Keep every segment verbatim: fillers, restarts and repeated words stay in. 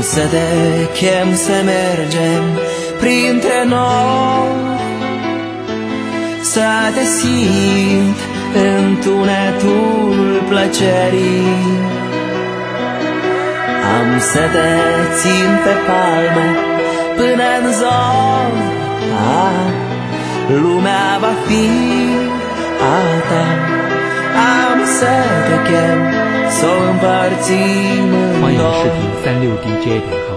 să te chem să mergem printre noi, să te simt în tunetul plăcerii. Am să te țin pe palme până în zor, ah, lumea va fi a ta. Am să te chem să o împărțim în 欢迎视 doi. 频三六 D J 点 com。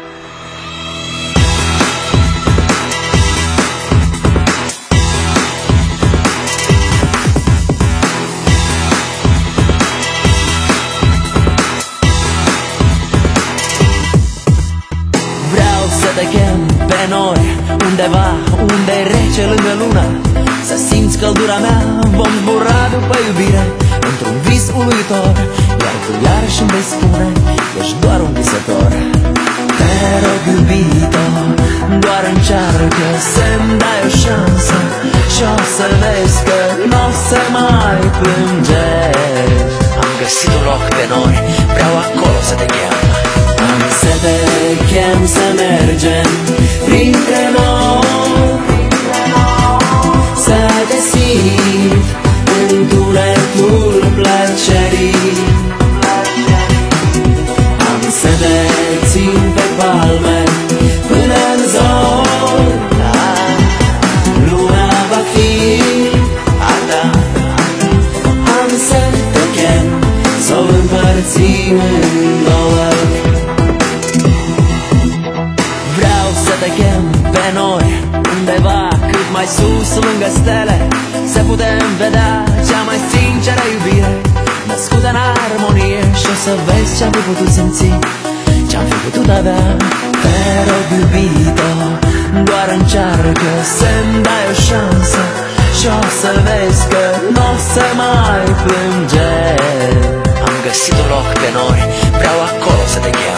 Vreau să te chem pe nori, undeva unde rece lângă lună, să simți căldura mea, vom zbura după iubire într-un vis uluitor. Iar tu iarăși îmi vei spune, ești doar un visător. Te rog, iubito, doar încearcă să-mi dai o șansă și o să vezi că n-o să mai plângești. Am găsit un loc pe nori, vreau acolo să te chem. Am să te chem să mergem printre noi, să te simt în tunetul plăcerii. Am să te țin pe palme până în zor, lumea va fi a ta. Am să te chem să o împărțim în două. Vreau să te chem pe noi, undeva cât mai sus lângă stele, să putem vedea cea mai sinceră iubire, născută în armonie. Și o să vezi ce-am fi putut simți, ce-am fi putut avea. Te rog, iubito, doar încearcă să-mi dai o șansă și o să vezi că n-o să mai plângești. Am găsit un loc pe nori, vreau acolo să te chem.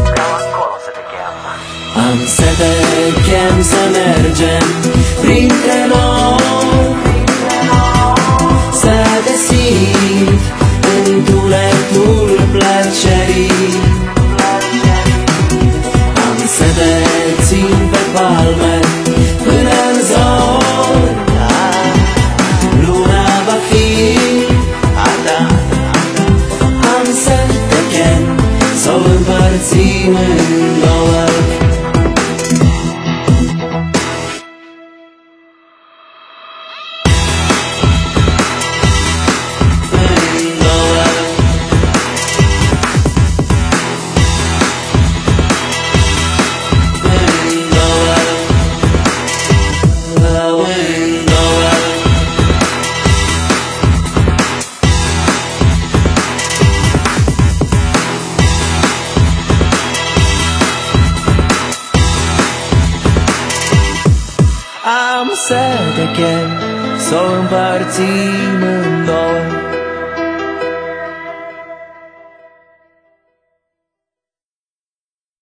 Am să te chem să mergem printre noi, să te simt în tunetul plăcerii. Am să te țin pe palme până în zor, lumea va fi a ta. Am să te chem să o împărțim în două. Am să te chem să o împărțim în două.